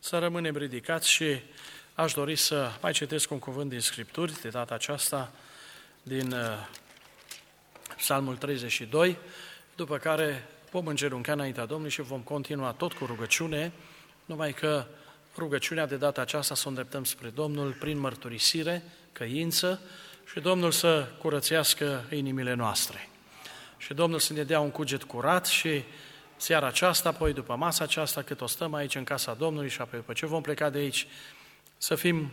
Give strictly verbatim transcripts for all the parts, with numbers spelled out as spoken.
Să rămânem ridicați și aș dori să mai citesc un cuvânt din Scripturi, de data aceasta din Psalmul treizeci și doi, după care vom îngenunchea înaintea Domnului și vom continua tot cu rugăciune, numai că rugăciunea de data aceasta să o îndreptăm spre Domnul prin mărturisire, căință și Domnul să curățească inimile noastre. Și Domnul să ne dea un cuget curat și seara aceasta, apoi după masa aceasta, cât o stăm aici în casa Domnului și apoi după ce vom pleca de aici, să fim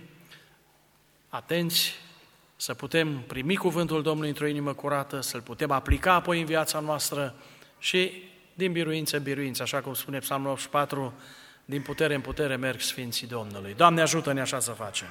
atenți, să putem primi cuvântul Domnului într-o inimă curată, să-l putem aplica apoi în viața noastră și din biruință în biruință, așa cum spune Psalmul optzeci și patru, din putere în putere merg Sfinții Domnului. Doamne, ajută-ne așa să facem!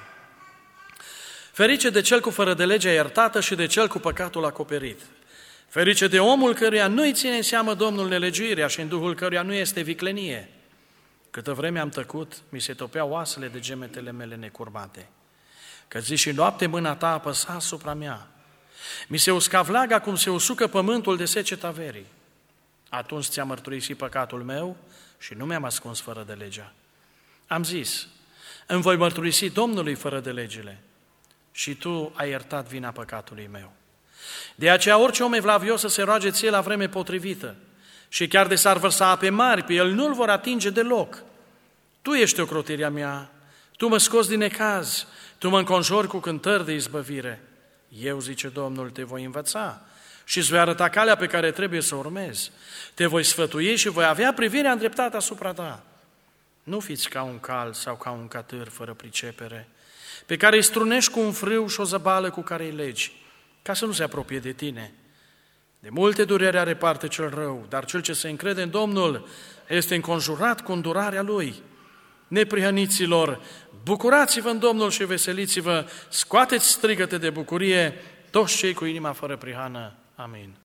Ferice de cel cu fără de legea iertată și de cel cu păcatul acoperit. Ferice de omul căruia nu-i ține în seamă Domnul nelegiuirea și în duhul căruia nu este viclenie. Câtă vreme am tăcut, mi se topeau oasele de gemetele mele necurmate. Că zi și noapte mâna ta apăsa asupra mea. Mi se usca vlaga cum se usucă pământul de seceta verii. Atunci ți-am mărturisit păcatul meu și nu mi-am ascuns fără de legea. Am zis, îmi voi mărturisi Domnului fără de legile și tu ai iertat vina păcatului meu. De aceea orice om evlavios să se roage ție la vreme potrivită și chiar de s-ar vărsa ape mari, pe el nu-l vor atinge deloc. Tu ești ocrotirea mea, tu mă scoți din necaz, tu mă înconjori cu cântări de izbăvire. Eu, zice Domnul, te voi învăța și îți voi arăta calea pe care trebuie să urmezi. Te voi sfătui și voi avea privirea îndreptată asupra ta. Nu fiți ca un cal sau ca un catâr fără pricepere, pe care îi strunești cu un frâu și o zăbală cu care îi legi, ca să nu se apropie de tine. De multe durere are parte cel rău, dar cel ce se încrede în Domnul este înconjurat cu îndurarea Lui. Neprihăniților, bucurați-vă în Domnul și veseliți-vă, scoateți strigăte de bucurie toți cei cu inima fără prihană. Amin.